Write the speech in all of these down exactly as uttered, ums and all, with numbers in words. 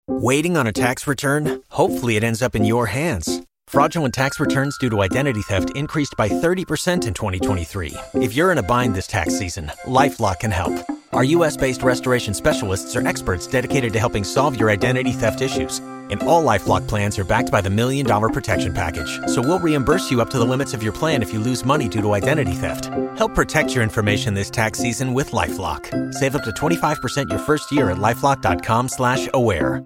Waiting on a tax return? Hopefully it ends up in your hands. Fraudulent tax returns due to identity theft increased by thirty percent in twenty twenty-three. If you're in a bind this tax season, LifeLock can help. Our U S-based restoration specialists are experts dedicated to helping solve your identity theft issues. And all LifeLock plans are backed by the Million Dollar Protection Package. So we'll reimburse you up to the limits of your plan if you lose money due to identity theft. Help protect your information this tax season with LifeLock. Save up to twenty-five percent your first year at LifeLock.com slash aware.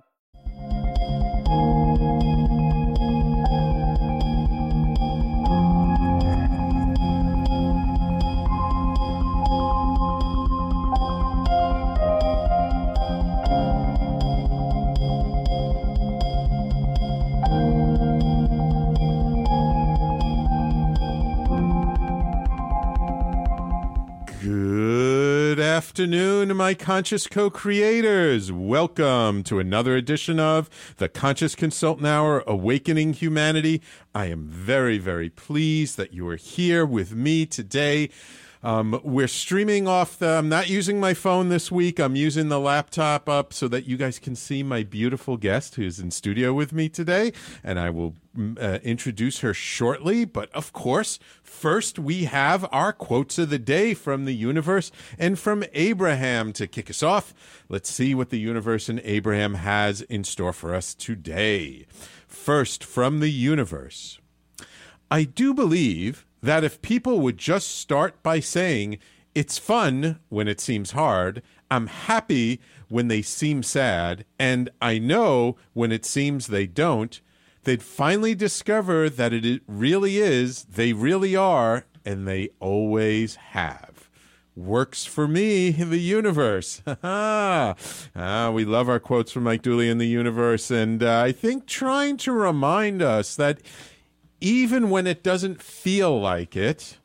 Afternoon, my conscious co-creators. Welcome to another edition of the Conscious Consultant Hour, Awakening Humanity. I am very, very pleased that you are here with me today. Um, we're streaming off the, I'm not using my phone this week. I'm using the laptop up so that you guys can see my beautiful guest who's in studio with me today. And I will uh, introduce her shortly. But of course, first we have our quotes of the day from the universe and from Abraham to kick us off. Let's see what the universe and Abraham has in store for us today. First, from the universe. I do believe that if people would just start by saying, it's fun when it seems hard, I'm happy when they seem sad, and I know when it seems they don't, they'd finally discover that it really is, they really are, and they always have. Works for me in the universe. ah, we love our quotes from Mike Dooley in the universe, and uh, I think trying to remind us that even when it doesn't feel like it,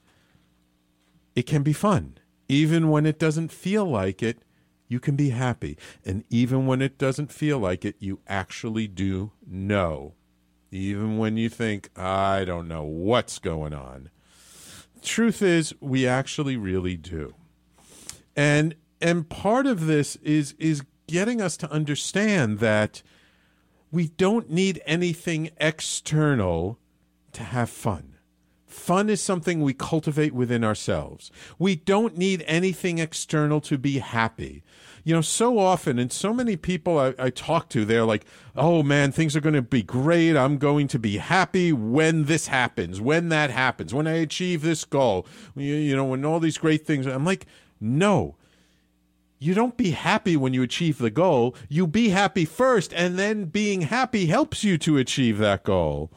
it can be fun. Even when it doesn't feel like it, you can be happy. And even when it doesn't feel like it, you actually do know. Even when you think, I don't know what's going on. Truth is, we actually really do. And and part of this is is getting us to understand that we don't need anything external to have fun. Fun is something we cultivate within ourselves. We don't need anything external to be happy. You know, so often, and so many people I, I talk to, they're like, oh man, things are going to be great. I'm going to be happy when this happens, when that happens, when I achieve this goal, you, you know, when all these great things. I'm like, no. You don't be happy when you achieve the goal. You be happy first, and then being happy helps you to achieve that goal.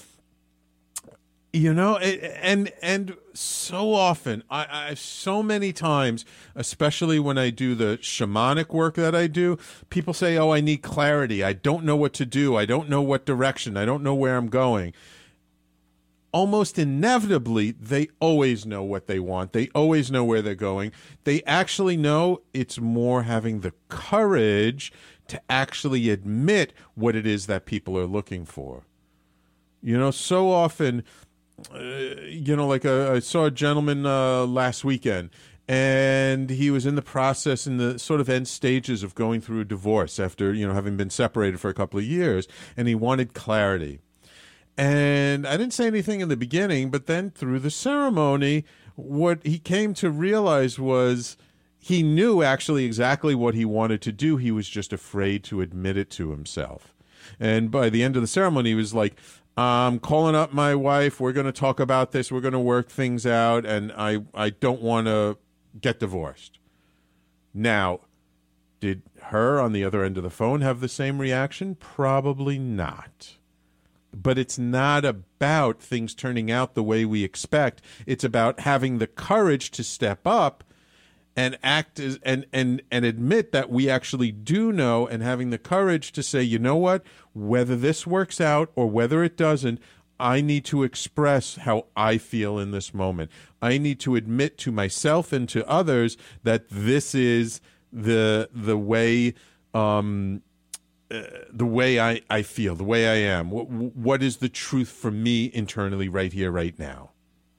You know, and and so often, I, I so many times, especially when I do the shamanic work that I do, people say, oh, I need clarity. I don't know what to do. I don't know what direction. I don't know where I'm going. Almost inevitably, they always know what they want. They always know where they're going. They actually know. It's more having the courage to actually admit what it is that people are looking for. You know, so often, Uh, you know, like a, I saw a gentleman uh, last weekend, and he was in the process, in the sort of end stages of going through a divorce after, you know, having been separated for a couple of years, and he wanted clarity. And I didn't say anything in the beginning, but then through the ceremony, what he came to realize was he knew actually exactly what he wanted to do. He was just afraid to admit it to himself. And by the end of the ceremony, he was like, I'm calling up my wife. We're going to talk about this. We're going to work things out. And I, I don't want to get divorced. Now, did her on the other end of the phone have the same reaction? Probably not. But it's not about things turning out the way we expect. It's about having the courage to step up and act as, and, and, and admit that we actually do know, and having the courage to say, you know what, whether this works out or whether it doesn't, I need to express how I feel in this moment. I need to admit to myself and to others that this is the the way um, uh, the way I, I feel, the way I am. What, what is the truth for me internally right here, right now?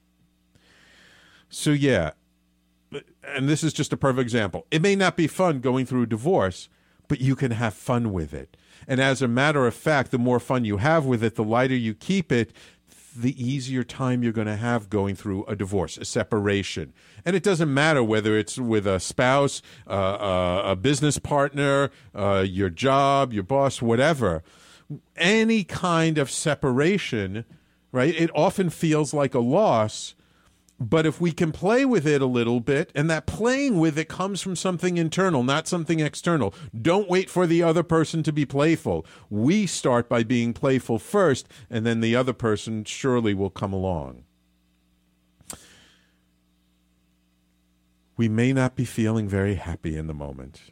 So, yeah. And this is just a perfect example. It may not be fun going through a divorce, but you can have fun with it. And as a matter of fact, the more fun you have with it, the lighter you keep it, the easier time you're going to have going through a divorce, a separation. And it doesn't matter whether it's with a spouse, uh, uh, a business partner, uh, your job, your boss, whatever. Any kind of separation, right? It often feels like a loss. But if we can play with it a little bit, and that playing with it comes from something internal, not something external. Don't wait for the other person to be playful. We start by being playful first, and then the other person surely will come along. We may not be feeling very happy in the moment,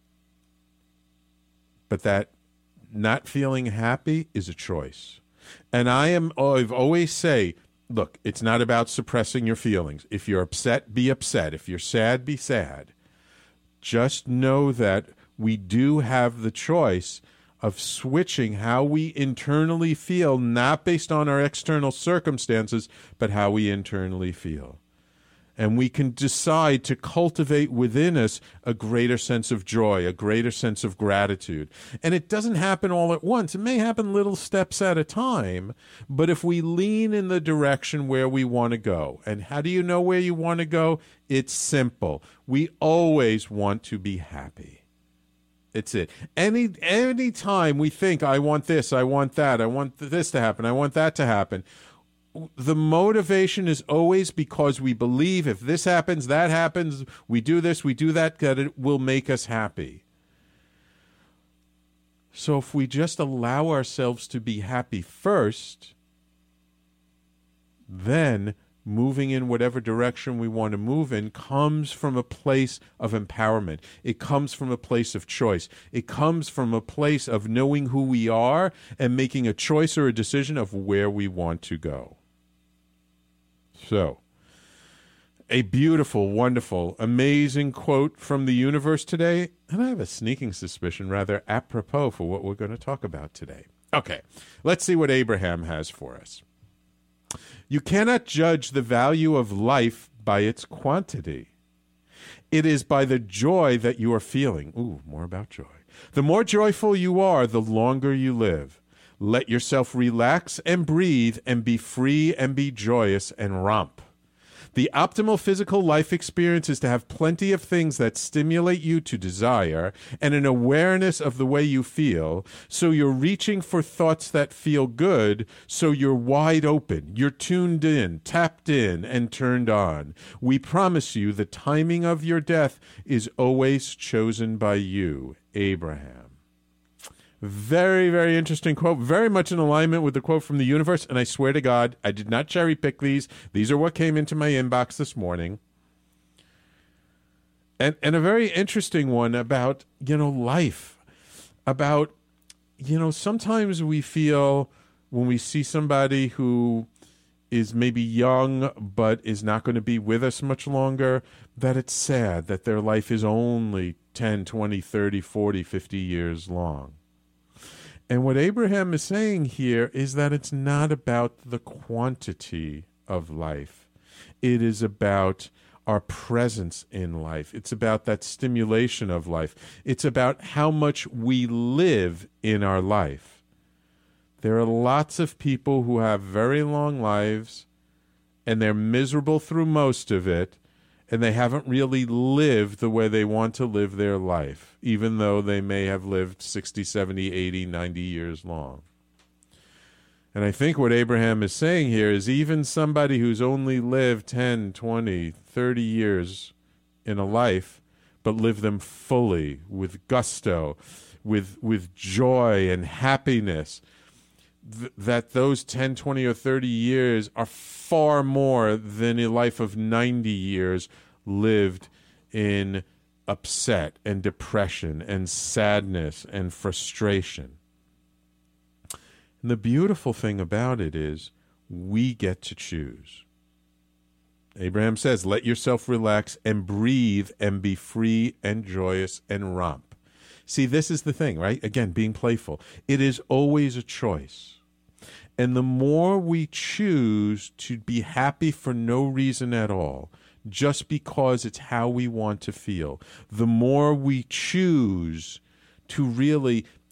but that not feeling happy is a choice. And I am, I've always say, look, it's not about suppressing your feelings. If you're upset, be upset. If you're sad, be sad. Just know that we do have the choice of switching how we internally feel, not based on our external circumstances, but how we internally feel. And we can decide to cultivate within us a greater sense of joy, a greater sense of gratitude. And it doesn't happen all at once. It may happen little steps at a time. But if we lean in the direction where we want to go, and how do you know where you want to go? It's simple. We always want to be happy. It's it. Any any time we think, I want this, I want that, I want this to happen, I want that to happen, the motivation is always because we believe if this happens, that happens, we do this, we do that, that it will make us happy. So if we just allow ourselves to be happy first, then moving in whatever direction we want to move in comes from a place of empowerment. It comes from a place of choice. It comes from a place of knowing who we are and making a choice or a decision of where we want to go. So, a beautiful, wonderful, amazing quote from the universe today, and I have a sneaking suspicion, rather apropos for what we're going to talk about today. Okay, let's see what Abraham has for us. You cannot judge the value of life by its quantity. It is by the joy that you are feeling. Ooh, more about joy. The more joyful you are, the longer you live. Let yourself relax and breathe and be free and be joyous and romp. The optimal physical life experience is to have plenty of things that stimulate you to desire and an awareness of the way you feel, so you're reaching for thoughts that feel good, so you're wide open, you're tuned in, tapped in, and turned on. We promise you the timing of your death is always chosen by you, Abraham. Very, very interesting quote. Very much in alignment with the quote from the universe. And I swear to God, I did not cherry pick these. These are what came into my inbox this morning. And and a very interesting one about, you know, life. About, you know, sometimes we feel when we see somebody who is maybe young but is not going to be with us much longer, that it's sad that their life is only ten, twenty, thirty, forty, fifty years long. And what Abraham is saying here is that it's not about the quantity of life. It is about our presence in life. It's about that stimulation of life. It's about how much we live in our life. There are lots of people who have very long lives, and they're miserable through most of it, and they haven't really lived the way they want to live their life, even though they may have lived sixty, seventy, eighty, ninety years long. And I think what Abraham is saying here is even somebody who's only lived ten, twenty, thirty years in a life, but lived them fully, with gusto, with, with joy and happiness, th- that those ten, twenty, or thirty years are far more than a life of ninety years lived in upset and depression and sadness and frustration. And the beautiful thing about it is we get to choose. Abraham says, let yourself relax and breathe and be free and joyous and romp. See, this is the thing, right? Again, being playful. It is always a choice. And the more we choose to be happy for no reason at all, just because it's how we want to feel, the more we choose to really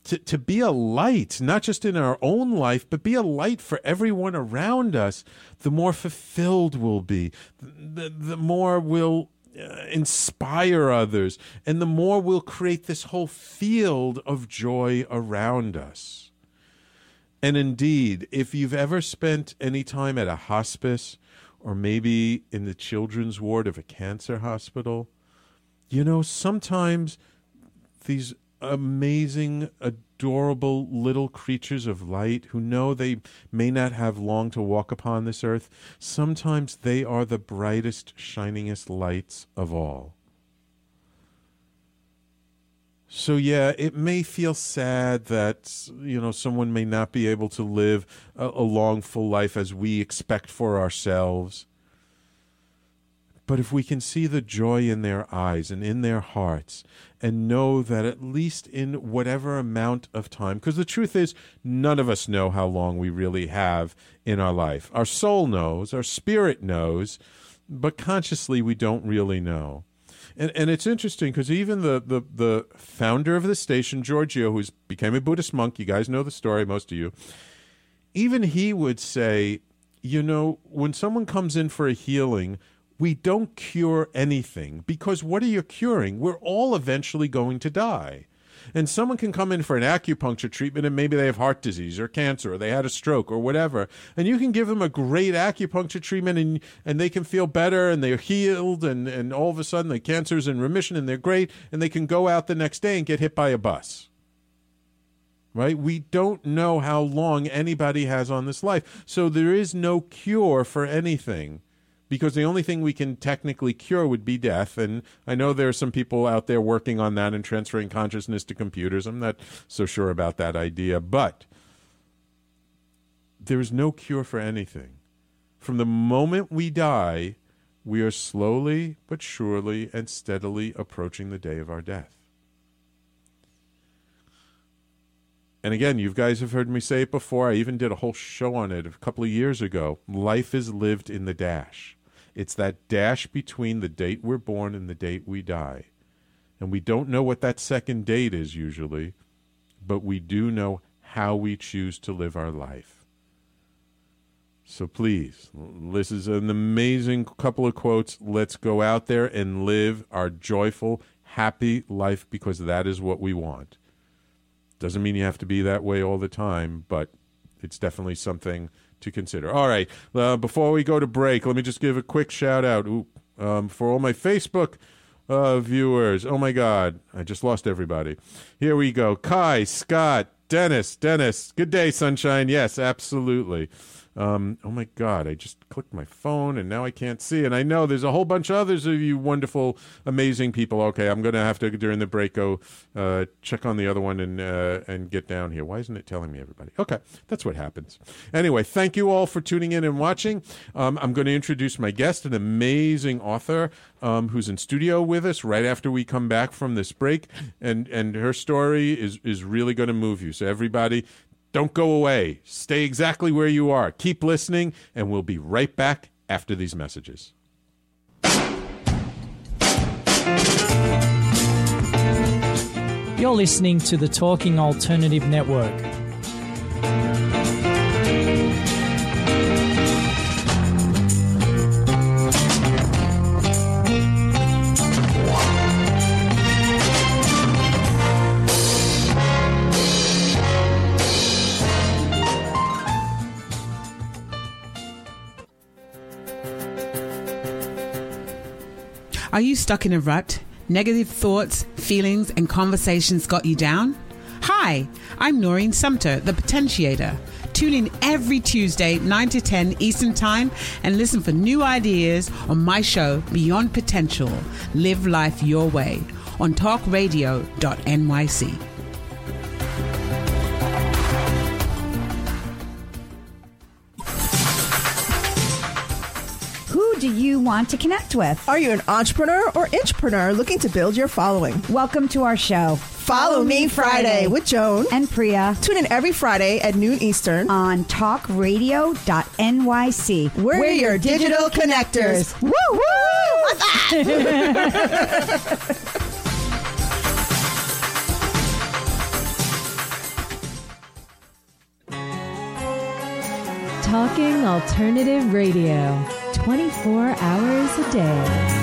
to, to be a light, not just in our own life, but be a light for everyone around us, the more fulfilled we'll be, the, the more we'll uh, inspire others, and the more we'll create this whole field of joy around us. And indeed, if you've ever spent any time at a hospice or maybe in the children's ward of a cancer hospital, you know, sometimes these amazing, adorable little creatures of light who know they may not have long to walk upon this earth, sometimes they are the brightest, shiningest lights of all. So yeah, it may feel sad that, you know, someone may not be able to live a, a long, full life as we expect for ourselves. But if we can see the joy in their eyes and in their hearts and know that at least in whatever amount of time, because the truth is none of us know how long we really have in our life. Our soul knows, our spirit knows, but consciously we don't really know. And and it's interesting because even the, the, the founder of the station, Giorgio, who became a Buddhist monk, you guys know the story, most of you, even he would say, you know, when someone comes in for a healing, we don't cure anything, because what are you curing? We're all eventually going to die. And someone can come in for an acupuncture treatment and maybe they have heart disease or cancer or they had a stroke or whatever. And you can give them a great acupuncture treatment and and they can feel better and they're healed and, and all of a sudden the cancer's in remission and they're great and they can go out the next day and get hit by a bus. Right? We don't know how long anybody has on this life. So there is no cure for anything, because the only thing we can technically cure would be death. And I know there are some people out there working on that and transferring consciousness to computers. I'm not so sure about that idea. But there is no cure for anything. From the moment we die, we are slowly but surely and steadily approaching the day of our death. And again, you guys have heard me say it before. I even did a whole show on it a couple of years ago. Life is lived in the dash. It's that dash between the date we're born and the date we die. And we don't know what that second date is usually, but we do know how we choose to live our life. So please, this is an amazing couple of quotes. Let's go out there and live our joyful, happy life, because that is what we want. Doesn't mean you have to be that way all the time, but it's definitely something to consider. All right, uh, before we go to break, let me just give a quick shout out Ooh, um, for all my Facebook uh, viewers. Oh my God, I just lost everybody. Here we go. Kai, Scott, Dennis, Dennis. Good day, sunshine. Yes, absolutely. Um, oh my God, I just clicked my phone and now I can't see. And I know there's a whole bunch of others of you wonderful, amazing people. Okay, I'm going to have to, during the break, go uh, check on the other one and uh, and get down here. Why isn't it telling me, everybody? Okay, that's what happens. Anyway, thank you all for tuning in and watching. Um, I'm going to introduce my guest, an amazing author um, who's in studio with us right after we come back from this break. And, and her story is, is really going to move you. So everybody, don't go away. Stay exactly where you are. Keep listening, and we'll be right back after these messages. You're listening to the Talking Alternative Network. Are you stuck in a rut? Negative thoughts, feelings, and conversations got you down? Hi, I'm Noreen Sumter, the Potentiator. Tune in every Tuesday, nine to ten Eastern Time, and listen for new ideas on my show, Beyond Potential. Live life your way on talk radio dot N Y C. Who do you want to connect with? Are you an entrepreneur or intrapreneur looking to build your following? Welcome to our show. Follow, Follow Me Friday. Friday with Joan and Priya. Tune in every Friday at noon Eastern on talk radio dot N Y C. We're, We're your digital, digital connectors. connectors. Woo woo! What's that? Talking Alternative Radio, twenty-four hours a day.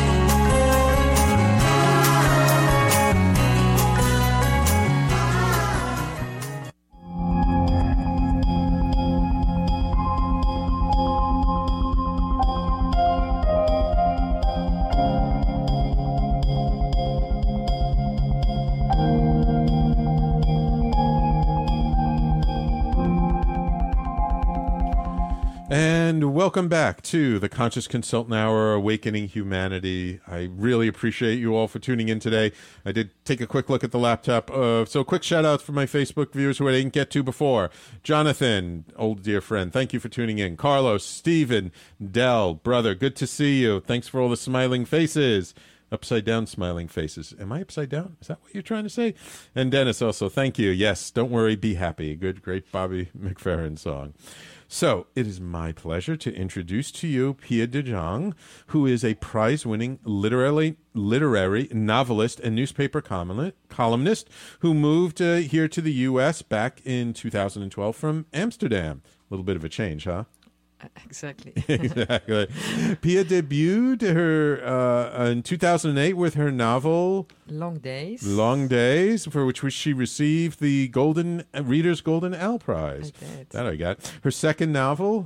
And welcome back to the Conscious Consultant Hour, Awakening Humanity. I really appreciate you all for tuning in today. I did take a quick look at the laptop. Uh, so quick shout out for my Facebook viewers who I didn't get to before. Jonathan, old dear friend, thank you for tuning in. Carlos, Stephen, Dell, brother, good to see you. Thanks for all the smiling faces. Upside down smiling faces. Am I upside down? Is that what you're trying to say? And Dennis also, thank you. Yes, don't worry, be happy. Good, great Bobby McFerrin song. So it is my pleasure to introduce to you Pia de Jong, who is a prize-winning literary, literary novelist and newspaper columnist who moved uh, here to the U S back in two thousand twelve from Amsterdam. A little bit of a change, huh? Exactly. Exactly. Pia debuted her uh, in two thousand eight with her novel Long Days. Long Days, for which she received the Golden Reader's Golden Owl Prize. I did. That I got. Her second novel,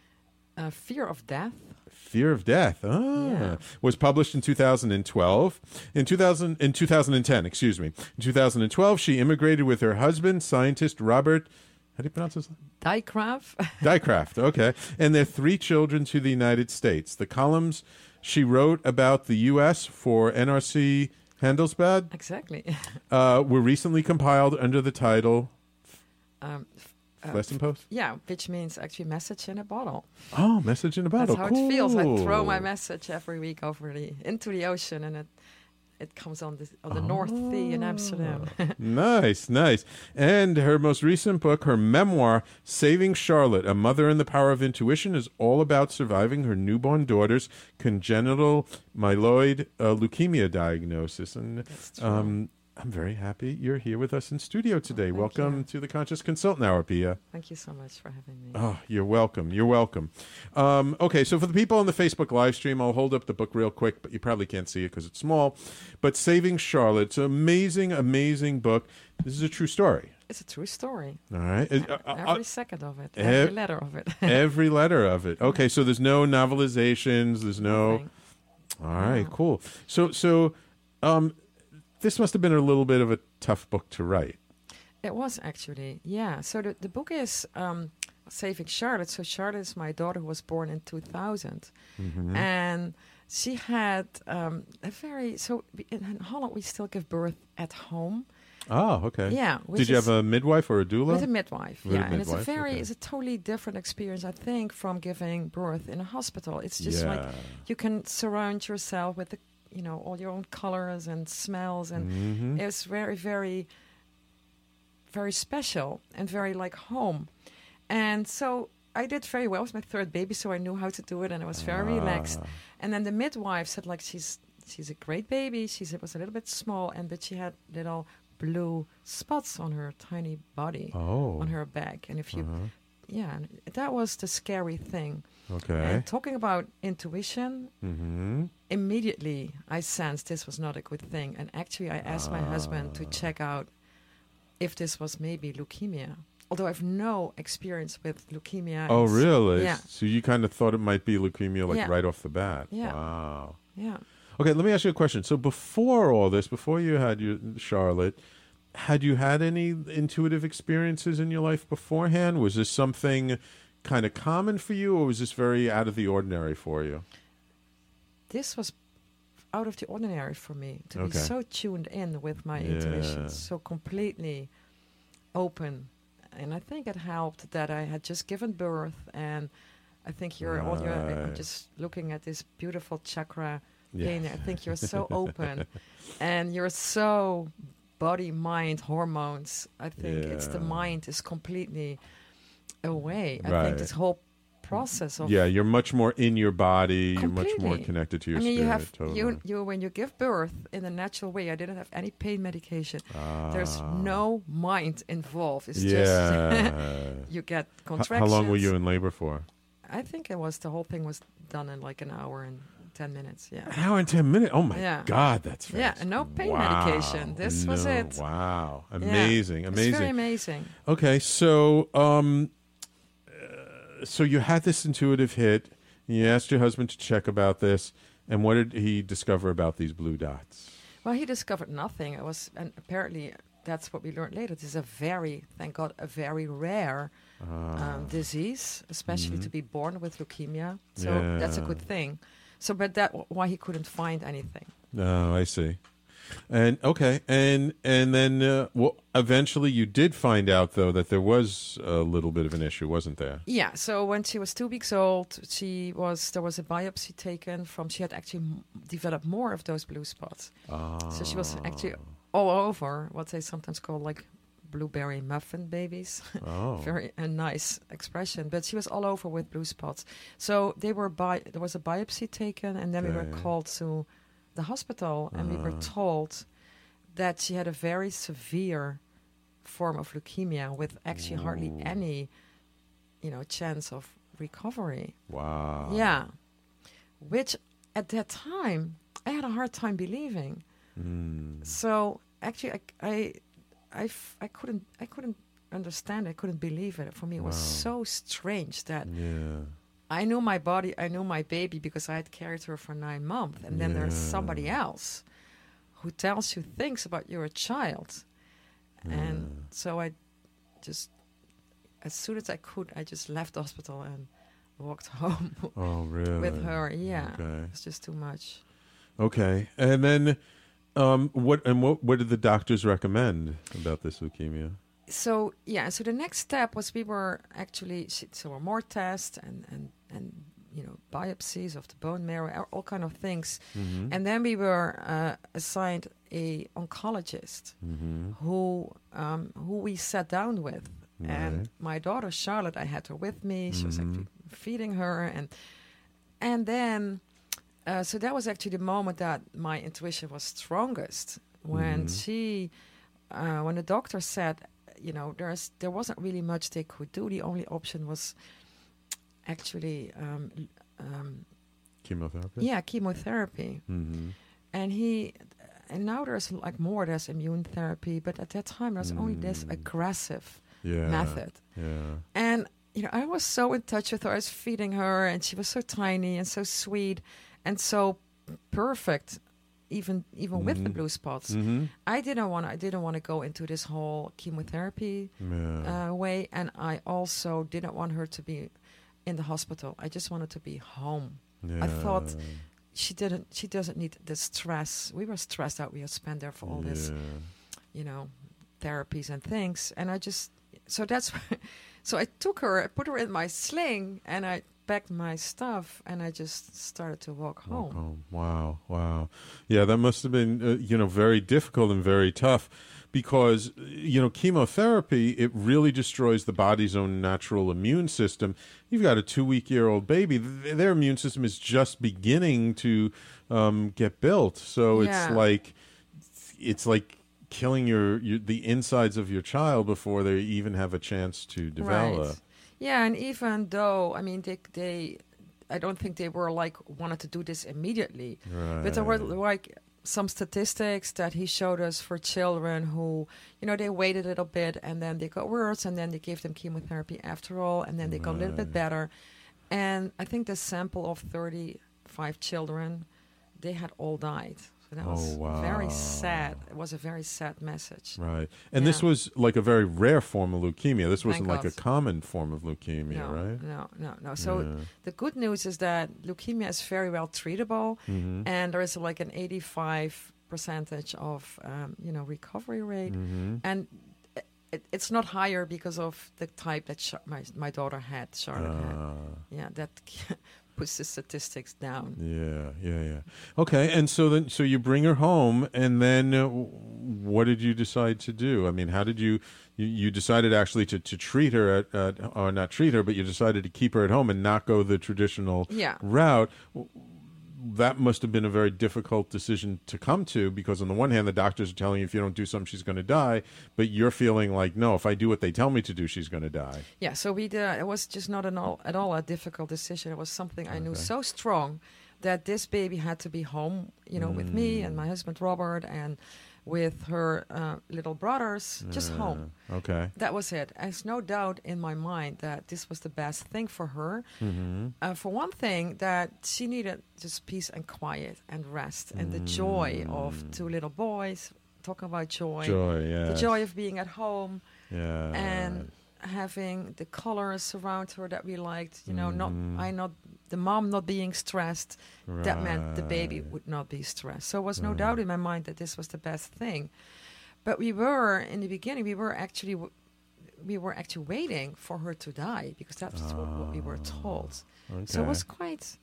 uh, Fear of Death. Fear of Death. Ah, Yeah. was published in two thousand twelve. In two thousand, in two thousand ten, excuse me. In two thousand twelve, she immigrated with her husband, scientist Robert. How do you pronounce this? Dicraft. Dicraft, okay. And their three children to the United States. The columns she wrote about the U S for N R C Handelsblad Exactly. uh, were recently compiled under the title Um, uh, Flessenpost? yeah, which means actually message in a bottle. Oh, message in a bottle. That's how cool. it feels. I throw my message every week over the into the ocean, and it it comes on the on the North Sea in Amsterdam. Nice, nice. And her most recent book, her memoir, Saving Charlotte, A Mother and the Power of Intuition, is all about surviving her newborn daughter's congenital myeloid uh, leukemia diagnosis. And That's true. um, I'm very happy you're here with us in studio today. thank Welcome you. to the Conscious Consultant Hour, Pia. Thank you so much for having me. Oh, you're welcome. You're welcome. Um, okay, so for the people on the Facebook live stream, I'll hold up the book real quick, but you probably can't see it because it's small. But Saving Charlotte, it's an amazing, amazing book. This is a true story. It's a true story. All right. Every, Uh, uh, every second of it. Every ev- letter of it. every letter of it. Okay, so there's no novelizations. There's no. Nothing. All right, No. cool. So, so, um, this must have been a little bit of a tough book to write. It was actually, yeah. So the, the book is um, Saving Charlotte. So Charlotte is my daughter who was born in two thousand. Mm-hmm. And she had um, a very, so we- in in Holland we still give birth at home. Oh, okay. Yeah. which Did you is- have a midwife or a doula? With a midwife, With a yeah. And it's a midwife, very, okay. it's a totally different experience, I think, from giving birth in a hospital. It's just like Yeah. you can surround yourself with the, you know, all your own colors and smells, and Mhm. it's very, very, very special and very like home. And so I did very well. It was my third baby, so I knew how to do it, and I was very relaxed. Ah. And then the midwife said, like, she's she's a great baby. She said it was a little bit small, and but she had little blue spots on her tiny body, Oh. on her back. And if you, Uh-huh. yeah, and that was the scary thing. Okay. And talking about intuition, Mm-hmm. immediately I sensed this was not a good thing. And actually, I asked my husband to check out if this was maybe leukemia. Although I've no experience with leukemia. Oh, It's- really? Yeah. So you kind of thought it might be leukemia, like Yeah. right off the bat. Yeah. Wow. Yeah. Okay, let me ask you a question. So before all this, before you had your Charlotte, had you had any intuitive experiences in your life beforehand? Was this something kind of common for you, or was this very out of the ordinary for you? This was out of the ordinary for me to Okay. be so tuned in with my Yeah. intuition, so completely open. And I think it helped that I had just given birth, and I think you're all your, I'm Right. just looking at this beautiful chakra Yeah. thing. I think you're so open, and you're so body, mind, hormones. I think it's the Yeah. mind is completely away. I Right. think this whole process of Yeah, you're much more in your body. You're much more Completely. connected to your I mean, spirit. you have totally. you you when you give birth in a natural way. I didn't have any pain medication. There's no mind involved. It's yeah. just you get H- contractions. How long were you in labor for? I think it was the whole thing was done in like an hour and ten minutes. Yeah. An hour and ten minutes. Oh my Yeah. God, that's fast. Yeah, and no pain Wow. medication. This was No, it. Wow, Yeah. amazing, amazing. It's very amazing. Okay, so um, uh, so you had this intuitive hit. You asked your husband to check about this, and what did he discover about these blue dots? Well, he discovered nothing. It was, and apparently that's what we learned later. This is a very, thank God, a very rare um, disease, especially to be born with leukemia. So that's a Yeah. good thing. So, but that w- why he couldn't find anything. Oh, I see. And okay, and and then uh, well, eventually you did find out though that there was a little bit of an issue, wasn't there? Yeah. So when she was two weeks old, she was there was a biopsy taken from. She had actually m- developed more of those blue spots. So she was actually all over what they sometimes call like blueberry muffin babies. Oh, Very a nice expression, but she was all over with blue spots. So they were bi- there was a biopsy taken, and then we were Okay. called to the hospital, and we were told that she had a very severe form of leukemia with actually hardly Ooh. any, you know, chance of recovery. wow. Yeah, which at that time I had a hard time believing. Mm. So actually, I, I, I, f- I couldn't, I couldn't understand. I couldn't believe it. For me, it was Wow. so strange that Yeah. I knew my body, I knew my baby because I had carried her for nine months, and then there's Yeah. somebody else who tells you things about your child, and so I just, as soon as I could, I just left the hospital and walked home Oh, really? with her. Yeah, Okay. it's just too much. Okay, and then um, what? And what? What did the doctors recommend about this leukemia? So yeah, so the next step was we were actually sh- so were more tests and and and you know biopsies of the bone marrow, all- all kind of things, Mm-hmm. and then we were uh, assigned a oncologist Mm-hmm. who um, who we sat down with, and Right. my daughter Charlotte, I had her with me. She was Mhm. actually feeding her, and and then uh, so that was actually the moment that my intuition was strongest when Mhm. she uh, when the doctor said, you know, there's there wasn't really much they could do. The only option was actually um, l- um, Chemotherapy. yeah chemotherapy, Mm-hmm. and he and now there's like more there's immune therapy, but at that time there's only this Mm. aggressive Yeah. method. Yeah. And you know, I was so in touch with her. I was feeding her, and she was so tiny and so sweet and so perfect, even even with the Mhm. blue spots. Mm-hmm. I didn't want. I didn't want to go into this whole chemotherapy Yeah. uh, way, and I also didn't want her to be in the hospital. I just wanted to be home. I thought Yeah. she didn't. She doesn't need the stress. We were stressed out. We had spent there for all this, Yeah. you know, therapies and things. And I just so that's so I took her. I put her in my sling, and I packed my stuff, and I just started to walk home. Walk home. Wow, wow. Yeah, that must have been, uh, you know, very difficult and very tough because, you know, chemotherapy, it really destroys the body's own natural immune system. You've got a two-week-year-old baby. Th- their immune system is just beginning to um, get built. So Yeah. it's like, it's like killing your, your the insides of your child before they even have a chance to develop. Right. Yeah, and even though I mean they they, I don't think they were like wanted to do this immediately, Right. but there were like some statistics that he showed us for children who, you know, they waited a little bit and then they got worse and then they gave them chemotherapy after all and then they got a little bit Right. better, and I think the sample of thirty-five children, they had all died. So that Oh, was wow. very sad. It was a very sad message. Right. And this Yeah. was like a very rare form of leukemia. This wasn't Thank like a God. common form of leukemia, no, right? no, no, no. So Yeah. the good news is that leukemia is very well treatable, Mhm. and there is like an eighty-five percentage of um, you know recovery rate, Mhm. and it, it's not higher because of the type that Char- my my daughter had, Charlotte had. Ah. Yeah, that puts the statistics down. Yeah, yeah, yeah. Okay, and so then, so you bring her home, and then uh, what did you decide to do? I mean, how did you, you, you decided actually to, to treat her, at, at, or not treat her, but you decided to keep her at home and not go the traditional Yeah. route. That must have been a very difficult decision to come to, because on the one hand, the doctors are telling you if you don't do something, she's going to die. But you're feeling like, no, if I do what they tell me to do, she's going to die. Yeah, so we did, it was just not an all, at all a difficult decision. It was something I knew Okay. so strong that this baby had to be home, you know, with me and my husband Robert and with her uh, little brothers, just Yeah. home. Okay. That was it. There's no doubt in my mind that this was the best thing for her. Mm-hmm. Uh, for one thing, that she needed just peace and quiet and rest and the joy of two little boys. Talking about joy, Joy, yeah. the joy of being at home Yeah. and having the colors around her that we liked. You know, Mhm. not I not the mom not being stressed. That meant the baby Right. would not be stressed. So there was no Right. doubt in my mind that this was the best thing. But we were in the beginning. We were actually w- we were actually waiting for her to die because that's what, what we were told. So it was Okay. quite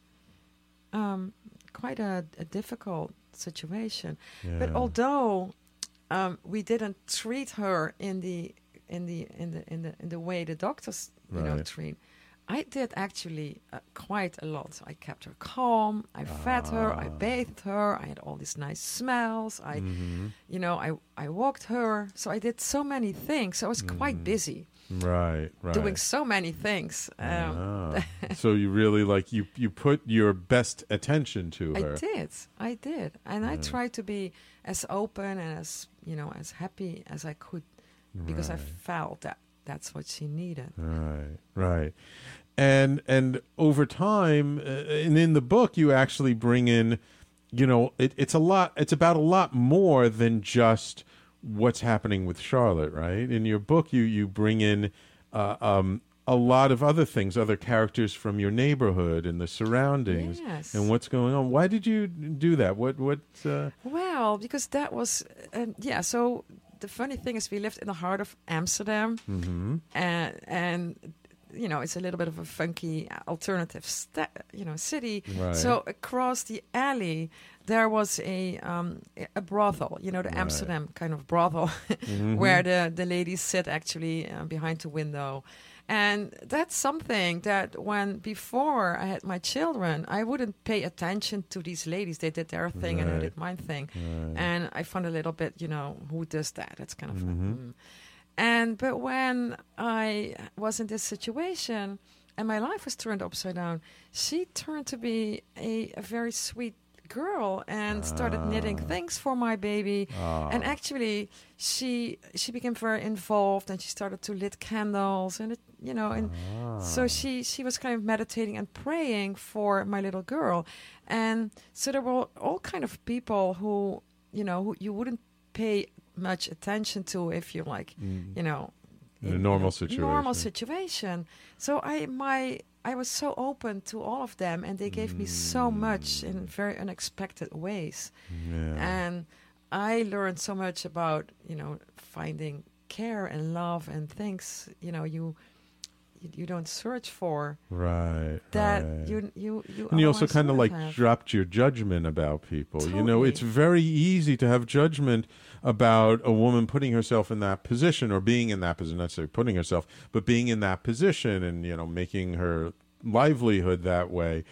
um, quite a, a difficult situation. Yeah. But although um, we didn't treat her in the in the in the in the in the way the doctors you know Right. treat, I did actually uh, quite a lot. I kept her calm. I fed her. I Ah. bathed her. I had all these nice smells. I, Mhm. you know, I I walked her. So I did so many things. I was quite Mm. busy Right, right. doing so many things. Um, Ah. So you really like you you put your best attention to I her. did. I did. And I Yeah. tried to be as open and as, you know, as happy as I could because I Right. felt that that's what she needed. Right, right. And and over time, uh, and in the book, you actually bring in, you know, it, it's a lot. It's about a lot more than just what's happening with Charlotte, right? In your book, you you bring in uh, um, a lot of other things, other characters from your neighborhood and the surroundings, Yes. and what's going on. Why did you do that? What what? Uh, Well, because that was, uh, yeah, so the funny thing is we lived in the heart of Amsterdam mhm. and, and you know, it's a little bit of a funky alternative, sta- you know, city. Right. So across the alley, there was a um, a brothel, you know, the Right. Amsterdam kind of brothel, Mhm. where the, the ladies sit actually uh, behind the window. And that's something that when before I had my children, I wouldn't pay attention to these ladies. They did their thing and I Right. did my thing. Right. And I found a little bit, you know, who does that? That's kind of Mhm. mm. And but when I was in this situation and my life was turned upside down, she turned to be a, a very sweet girl and started knitting things for my baby. Ah. And actually, she she became very involved and she started to lit candles and it, you know, and so she she was kind of meditating and praying for my little girl. And so there were all kind of people who, you know, who you wouldn't pay much attention to if you're like, Mm. you know, In a normal situation. Normal situation. So I my I was so open to all of them, and they gave me so much in very unexpected ways. Yeah. And I learned so much about, you know, finding care and love and things, you know, you you, you don't search for Right. that right. you you you And you also otherwise kind of would like have. dropped your judgment about people. You know, Totally. it's very easy to have judgment about a woman putting herself in that position or being in that position, not necessarily putting herself, but being in that position and, you know, making her livelihood that way.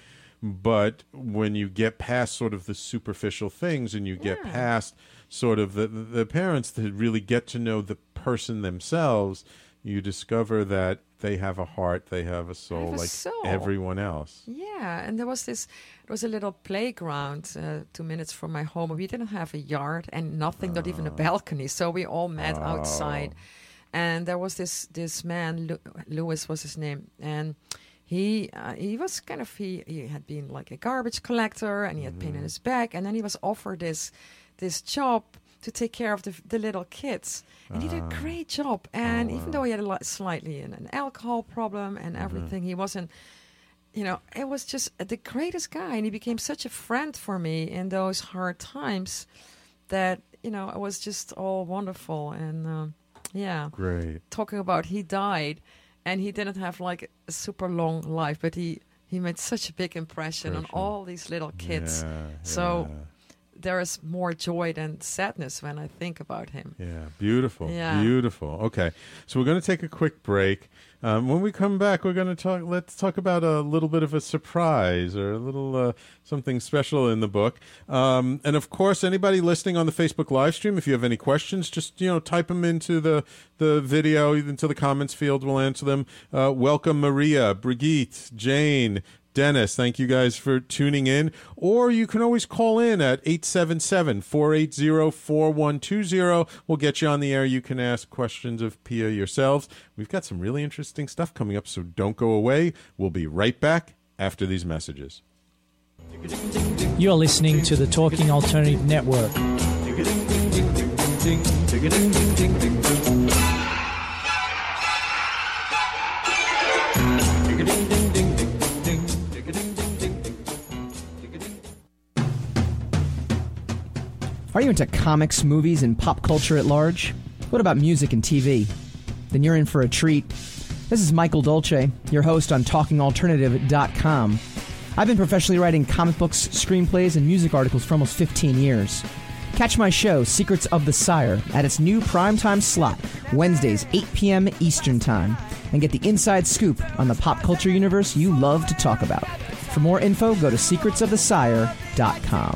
But when you get past sort of the superficial things and you get Yeah. past sort of the, the parents that really get to know the person themselves, you discover that they have a heart, they have a soul a like soul. everyone else. Yeah, and there was this, it was a little playground uh, two minutes from my home. We didn't have a yard and nothing, not even a balcony. So we all met Oh. outside. And there was this this man, Lu- Lewis was his name, and he uh, he was kind of, he, he had been like a garbage collector and he had pain in his back. And then he was offered this this job to take care of the, the little kids. And he did a great job. And even though he had a li- slightly an, an alcohol problem and everything, he wasn't, you know, it was just the greatest guy. And he became such a friend for me in those hard times that, you know, it was just all wonderful. And um, yeah, Great. talking about he died and he didn't have like a super long life, but he, he made such a big impression on all these little kids. Yeah, so yeah. there is more joy than sadness when I think about him. Yeah, beautiful, Yeah. beautiful. Okay, so we're going to take a quick break. Um, when we come back, we're going to talk. Let's talk about a little bit of a surprise or a little uh, something special in the book. Um, and of course, anybody listening on the Facebook live stream, if you have any questions, just you know type them into the the video, into the comments field. We'll answer them. Uh, welcome, Maria, Brigitte, Jane, Dennis, thank you guys for tuning in. Or you can always call in at eight seven seven, four eight zero, four one two zero. We'll get you on the air. You can ask questions of Pia yourselves. We've got some really interesting stuff coming up, so don't go away. We'll be right back after these messages. You're listening to the Talking Alternative Network. Are you into comics, movies, and pop culture at large? What about music and T V? Then you're in for a treat. This is Michael Dolce, your host on talking alternative dot com. I've been professionally writing comic books, screenplays, and music articles for almost fifteen years. Catch my show, Secrets of the Sire, at its new primetime slot, Wednesdays, eight p.m. Eastern Time, and get the inside scoop on the pop culture universe you love to talk about. For more info, go to secrets of the sire dot com.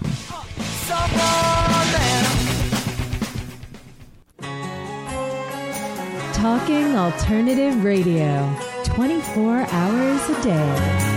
Talking Alternative Radio, twenty-four hours a day.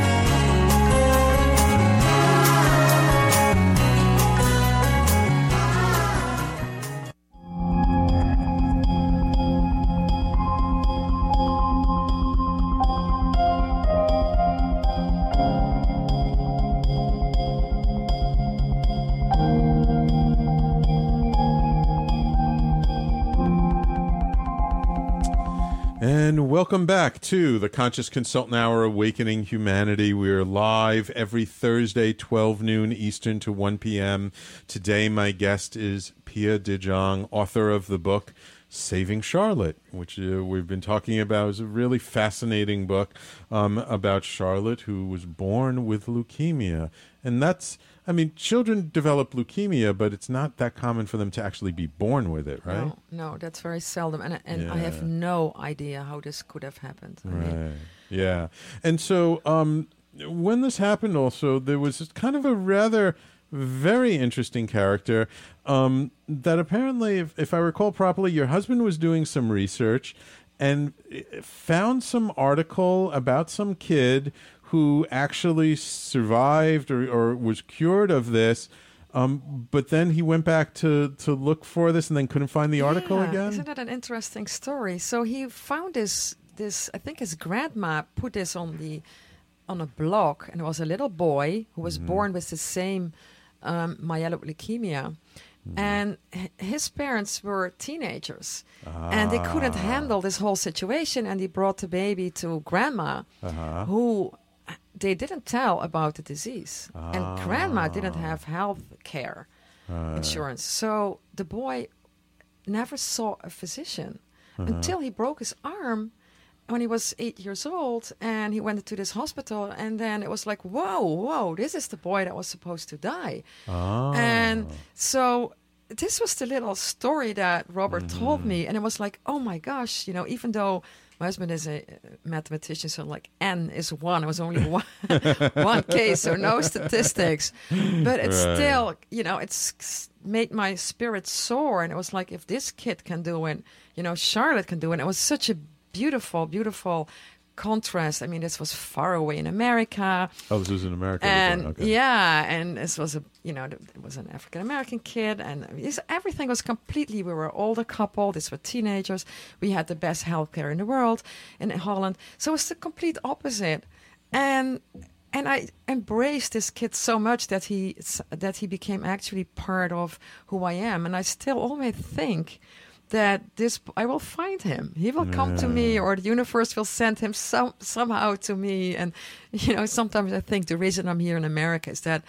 And welcome back to the Conscious Consultant Hour, Awakening Humanity. We're live every Thursday, twelve noon Eastern to one p.m. Today, my guest is Pia de Jong, author of the book Saving Charlotte, which uh, we've been talking about. It's a really fascinating book um, about Charlotte, who was born with leukemia. And that's, I mean, children develop leukemia, but it's not that common for them to actually be born with it, right? No, no, that's very seldom. And, and Yeah. I have no idea how this could have happened. I mean, Right. Yeah. And so um, when this happened also, there was kind of a rather very interesting character um, that apparently, if, if I recall properly, your husband was doing some research and found some article about some kid who actually survived or, or was cured of this. Um, but then he went back to, to look for this and then couldn't find the article yeah, again. Isn't that an interesting story? So he found this, this, I think his grandma put this on the on a blog, and it was a little boy who was Mm-hmm. born with the same um, myeloid leukemia. And h- his parents were teenagers, and they couldn't Ah. handle this whole situation. And he brought the baby to grandma, Uh-huh. who they didn't tell about the disease. And grandma didn't Ah. have health care insurance. So the boy never saw a physician Uh-huh. until he broke his arm when he was eight years old, and he went to this hospital, and then it was like, whoa, whoa, this is the boy that was supposed to die. Ah. And so this was the little story that Robert Mm-hmm. told me, and it was like, oh my gosh, you know, even though my husband is a mathematician, so like N is one, it was only one, one case, so no statistics, but it's Right. still, you know, it's made my spirit soar, and it was like, if this kid can do it, you know, Charlotte can do it. It was such a beautiful, beautiful contrast. I mean, this was far away in America. Oh, this was in America. And okay. yeah, and this was a, you know, it was an African American kid, and this, everything was completely. We were an older couple. These were teenagers. We had the best healthcare in the world in Holland. So it was the complete opposite, and and I embraced this kid so much that he that he became actually part of who I am, and I still always think that this I will find him. He will come to me, or the universe will send him some somehow to me. And you know, sometimes I think the reason I'm here in America is that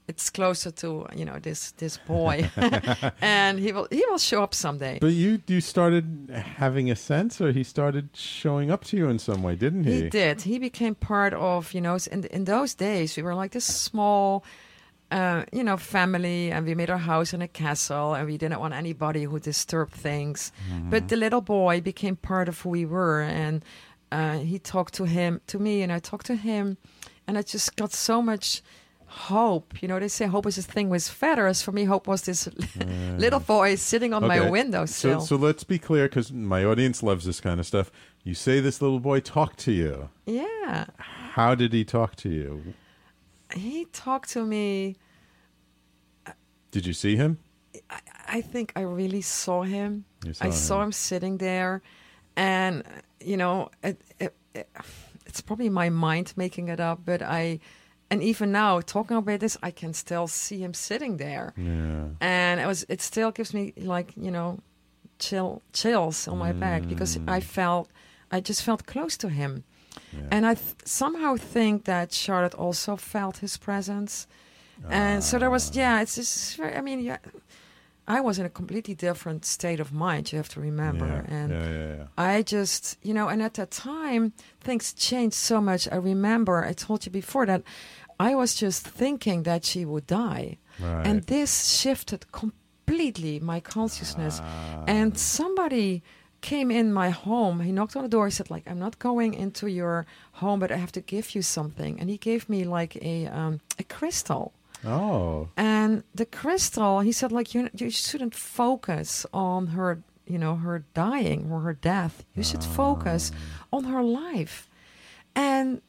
it's closer to you know this this boy, and he will he will show up someday. But you you started having a sense, or he started showing up to you in some way, didn't he? He did. He became part of you know. In in those days, we were like this small, uh, you know, family, and we made our house in a castle, and we didn't want anybody who disturbed things. Mm-hmm. But the little boy became part of who we were, and uh, he talked to him to me, and I talked to him, and I just got so much hope. You know, they say hope is a thing with feathers. For me, hope was this uh, little boy sitting on okay. my windowsill. So, so let's be clear, because my audience loves this kind of stuff. You say this little boy talked to you. Yeah. How did he talk to you? He talked to me. Did you see him? I, I think I really saw him. You saw I him. saw him sitting there, and you know, it, it, it, it's probably my mind making it up, but I. And even now, talking about this, I can still see him sitting there. Yeah. And it was. It still gives me like you know, chill chills on my mm. back because I felt, I just felt close to him, yeah. and I th- somehow think that Charlotte also felt his presence, ah. and so there was. Yeah, it's just. Very, I mean, yeah, I was in a completely different state of mind. You have to remember, yeah. and yeah, yeah, yeah. I just, you know, and at that time things changed so much. I remember I told you before that. I was just thinking that she would die. Right. And this shifted completely my consciousness. Ah. And somebody came in my home. He knocked on the door. He said, like, I'm not going into your home, but I have to give you something. And he gave me, like, a um, a crystal. Oh. And the crystal, he said, like, you, you shouldn't focus on her, you know, her dying or her death. You should ah. focus on her life. And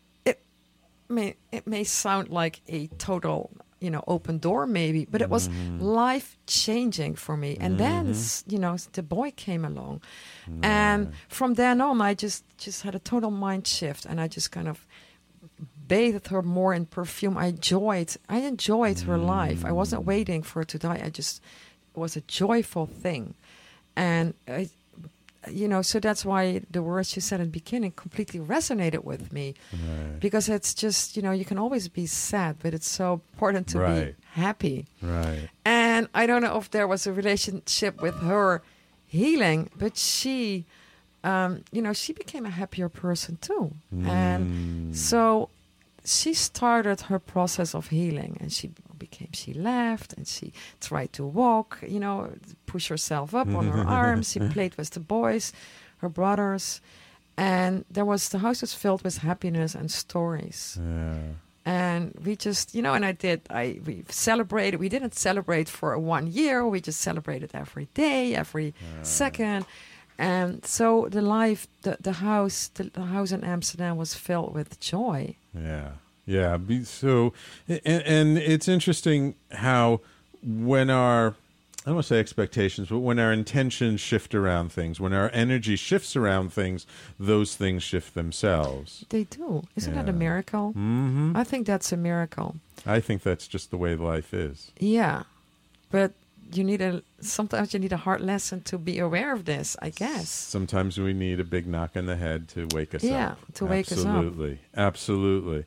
May, it may sound like a total, you know, open door maybe, but it was mm. life-changing for me. And mm-hmm. then, you know, the boy came along. Mm. And from then on, I just, just had a total mind shift. And I just kind of bathed her more in perfume. I enjoyed, I enjoyed mm. her life. I wasn't waiting for her to die. I just, it was a joyful thing. And I, you know, so that's why the words you said in the beginning completely resonated with me. Right. Because it's just, you know, you can always be sad, but it's so important to right. be happy. Right. And I don't know if there was a relationship with her healing, but she, um, you know, she became a happier person too. Mm. And so she started her process of healing, and she became, she laughed and she tried to walk, you know, push herself up on her arms. She played with the boys, her brothers, and there was, the house was filled with happiness and stories. Yeah. And we just, you know, and I did, I, we celebrated, we didn't celebrate for one year, we just celebrated every day, every yeah. second. And so the life, the, the house, the, the house in Amsterdam was filled with joy. Yeah. Yeah. So, and, and it's interesting how when our, I don't want to say expectations, but when our intentions shift around things, when our energy shifts around things, those things shift themselves. They do. Isn't yeah. that a miracle? Mm-hmm. I think that's a miracle. I think that's just the way life is. Yeah. But you need a, sometimes you need a hard lesson to be aware of this, I guess. Sometimes we need a big knock on the head to wake us yeah, up. Yeah, to wake Absolutely. us up. Absolutely. Absolutely.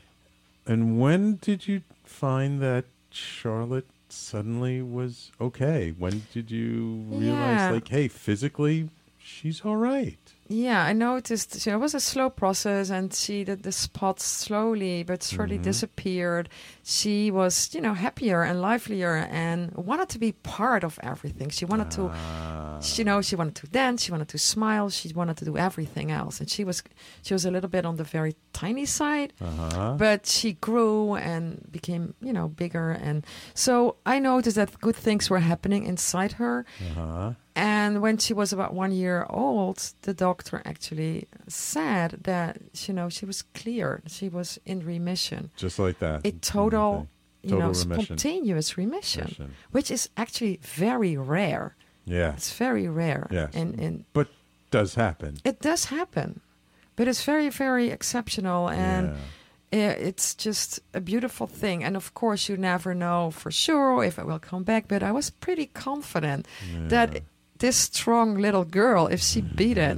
And when did you find that Charlotte suddenly was okay? When did you realize, yeah. like, hey, physically, she's all right? Yeah, I noticed, you know, it was a slow process, and she, the, the spots slowly but surely mm-hmm. disappeared. She was, you know, happier and livelier and wanted to be part of everything. She wanted ah. to, she, you know, she wanted to dance, she wanted to smile, she wanted to do everything else. And she was, she was a little bit on the very tiny side, uh-huh. but she grew and became, you know, bigger. And so I noticed that good things were happening inside her. Uh-huh. And when she was about one year old, the doctor actually said that, you know, she was clear. She was in remission. Just like that. A total, you total know, remission. spontaneous remission, remission, which is actually very rare. Yeah. It's very rare. Yes. In, in, but does happen. It does happen. But it's very, very exceptional. And yeah. it's just a beautiful thing. And of course, you never know for sure if it will come back. But I was pretty confident yeah. that this strong little girl, if she beat it,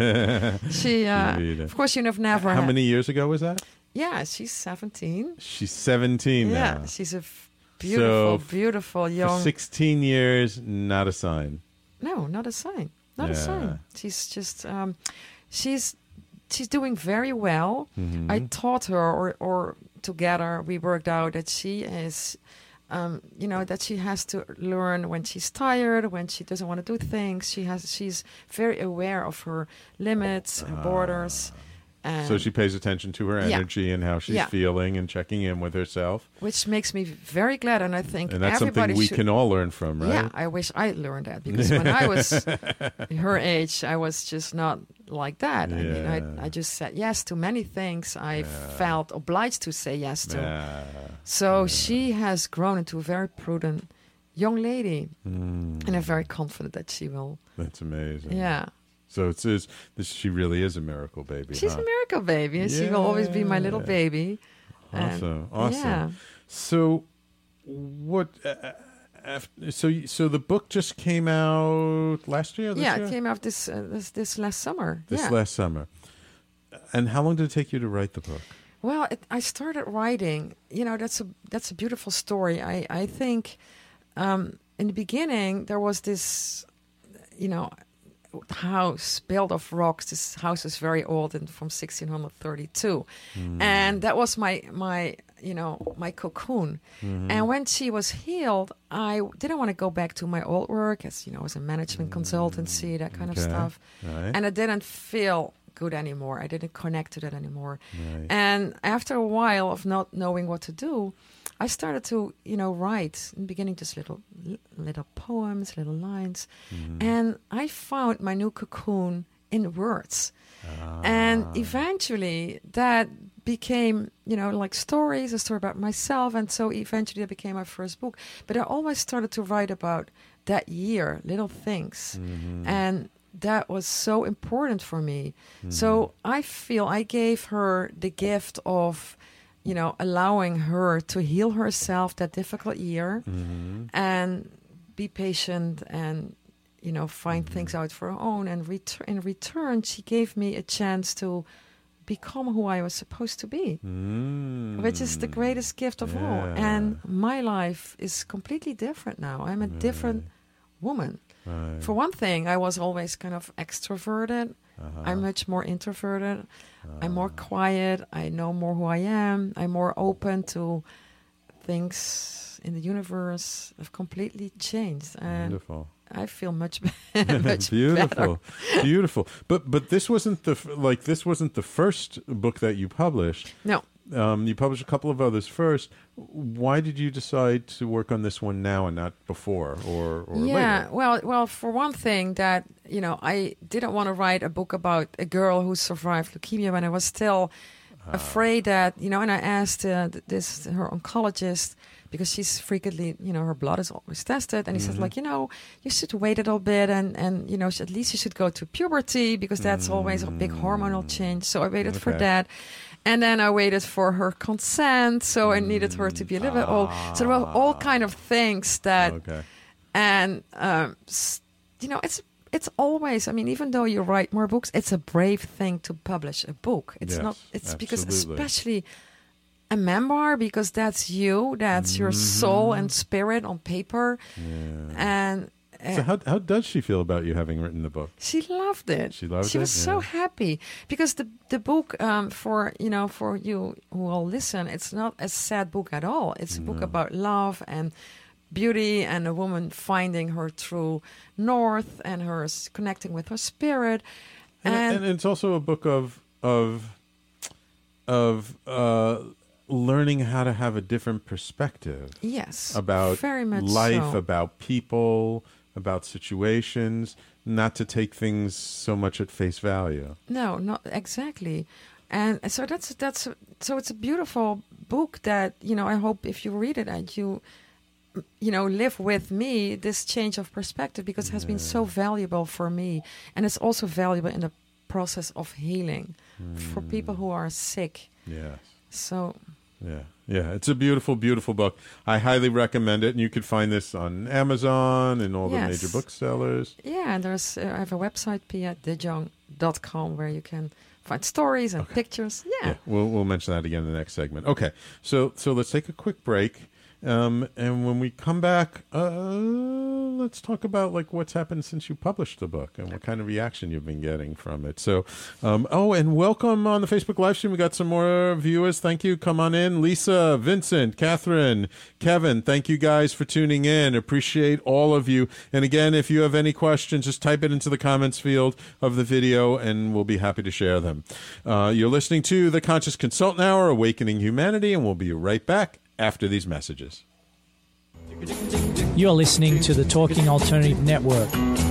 she, uh, beat it. Of course, you have never. How had, many years ago was that? Yeah, she's seventeen. She's seventeen yeah, now. she's a f- beautiful, So, beautiful young. For sixteen years, not a sign. No, not a sign. Not Yeah. a sign. She's just um, she's she's doing very well. Mhm. I taught her, or or together we worked out that she is. Um, you know, that she has to learn when she's tired, when she doesn't want to do things. She has, she's very aware of her limits, her borders. And So she pays attention to her Yeah. energy and how she's Yeah. feeling and checking in with herself. which makes me very glad, and I think And that's everybody something we should, can all learn from, right? Yeah, I wish I learned that, because when I was her age, I was just not like that. I mean, Yeah. I, I just said yes to many things I felt obliged to say yes to. Yeah. So she has grown into a very prudent young lady, Mm. and I'm very confident that she will. That's amazing. Yeah. So it's is this she really is a miracle baby. She's huh? a miracle baby, and she will always be my little Yeah. baby. And, Awesome, awesome. Yeah. So, what? Uh, after, so, y- so the book just came out last year. This Yeah, year? it came out this uh, this this last summer. this yeah. last summer. And how long did it take you to write the book? Well, it, I started writing. You know, that's a that's a beautiful story. I I think um, in the beginning there was this, you know, house built of rocks. This house is very old and from sixteen thirty-two, and that was my my you know my cocoon. And when she was healed, I didn't want to go back to my old work as you know as a management consultancy, that kind of Okay. stuff, Right. and I didn't feel good anymore. I didn't connect to that anymore. Right. And after a while of not knowing what to do, I started to, you know, write in the beginning just little little poems, little lines. And I found my new cocoon in words. And eventually that became, you know, like stories, a story about myself. And so eventually that became my first book. But I always started to write about that year, little things. And that was so important for me. So I feel I gave her the gift of, you know, allowing her to heal herself that difficult year and be patient and, you know, find things out for her own. And ret- in return, she gave me a chance to become who I was supposed to be, Mm. which is the greatest gift of all. Yeah. And my life is completely different now. I'm a different woman. Right. For one thing, I was always kind of extroverted. Uh-huh. I'm much more introverted. I'm more quiet. I know more who I am. I'm more open to things in the universe. Have completely changed, and Wonderful. I feel much, much Beautiful, better. beautiful. But but this wasn't the f- like this wasn't the first book that you published. No, Um, you published a couple of others first. Why did you decide to work on this one now and not before or, or yeah. later? Well, well, for one thing, that you know, I didn't want to write a book about a girl who survived leukemia when I was still afraid that you know. And I asked uh, th- this her oncologist, because she's frequently, you know, her blood is always tested, and he says like, you know, you should wait a little bit, and and you know, at least you should go to puberty, because that's always a big hormonal change. So I waited for Okay. that. And then I waited for her consent, so I needed her to be a little bit old. So there were all kind of things that, Okay. and um, s- you know, it's it's always. I mean, even though you write more books, it's a brave thing to publish a book. It's Yes, not. It's because absolutely. especially a memoir, because that's you, that's your soul and spirit on paper, Yeah. and. So how how does she feel about you having written the book? She loved it. She loved She it? was so Yeah. happy, because the the book, um, for you know, for you who will listen, it's not a sad book at all. It's a book about love and beauty, and a woman finding her true north, and her s- connecting with her spirit. And, And, and it's also a book of of of uh, learning how to have a different perspective yes, about very much life, so. about people, about situations, not to take things so much at face value. No, not exactly. And so that's that's so it's a beautiful book that, you know, I hope if you read it and you you know live with me this change of perspective, because it has been so valuable for me, and it's also valuable in the process of healing for people who are sick. Yes. So Yeah, yeah, it's a beautiful, beautiful book. I highly recommend it, and you could find this on Amazon and all the Yes. major booksellers. yeah, and there's uh, I have a website, pia de jong dot com, where you can find stories and pictures. Yeah. Yeah, we'll we'll mention that again in the next segment. Okay, so so let's take a quick break, Um, and when we come back, uh, let's talk about like what's happened since you published the book and what kind of reaction you've been getting from it. So, um, oh, and welcome on the Facebook live stream. We got some more viewers. Thank you. Come on in. Lisa, Vincent, Catherine, Kevin, thank you guys for tuning in. Appreciate all of you. And again, if you have any questions, just type it into the comments field of the video and we'll be happy to share them. Uh, you're listening to the Conscious Consultant Hour, Awakening Humanity, and we'll be right back after these messages. You're listening to the Talking Alternative Network.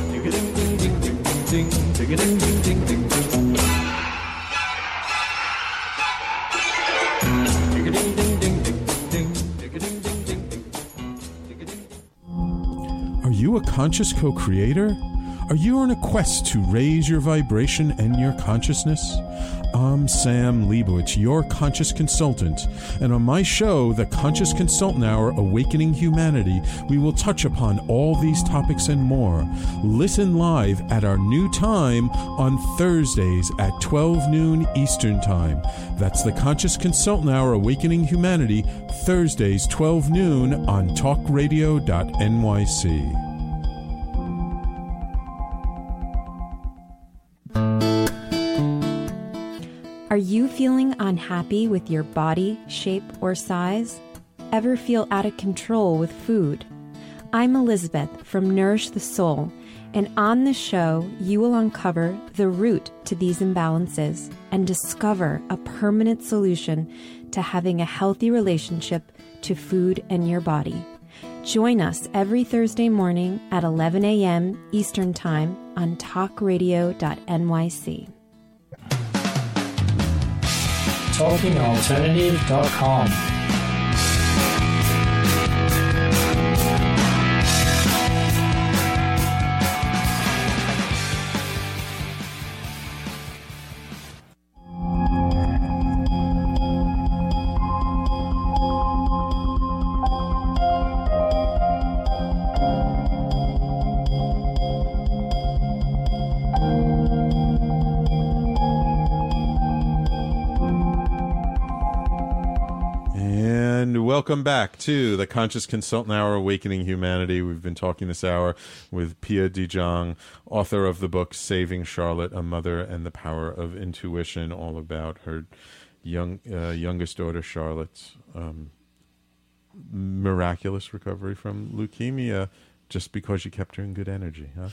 Are you a conscious co-creator? Are you on a quest to raise your vibration and your consciousness? I'm Sam Leibowitz, your conscious consultant, and on my show, The Conscious Consultant Hour, Awakening Humanity, we will touch upon all these topics and more. Listen live at our new time on Thursdays at twelve noon Eastern Time. That's The Conscious Consultant Hour, Awakening Humanity, Thursdays, twelve noon on talk radio dot N Y C. Are you feeling unhappy with your body, shape, or size? Ever feel out of control with food? I'm Elizabeth from Nourish the Soul, and on the show, you will uncover the root to these imbalances and discover a permanent solution to having a healthy relationship to food and your body. Join us every Thursday morning at eleven a.m. Eastern Time on talk radio dot N Y C. talking alternative dot com. Welcome back to the Conscious Consultant Hour, Awakening Humanity. We've been talking this hour with Pia De Jong, author of the book Saving Charlotte, A Mother and the Power of Intuition, all about her young uh, youngest daughter, Charlotte's um, miraculous recovery from leukemia just because she kept her in good energy. Huh?